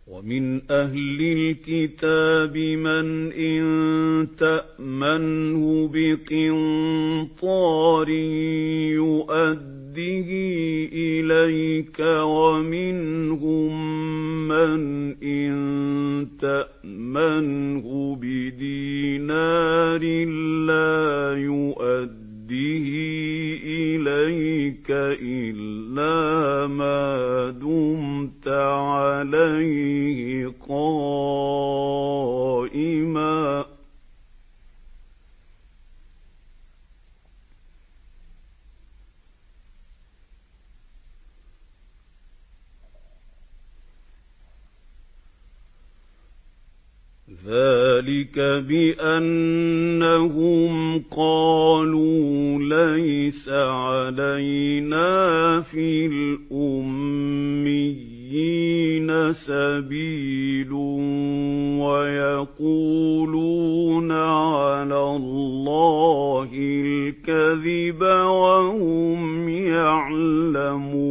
ومن أهل الكتاب من إن تأمنه بقنطار يؤده إليك ومنهم من إن تأمنه بدينار لا يؤده إليك إلا ما دمت عليه قائما ذلك بأنهم قالوا ليس علينا في الأميين سبيل ويقولون على الله الكذب وهم يعلمون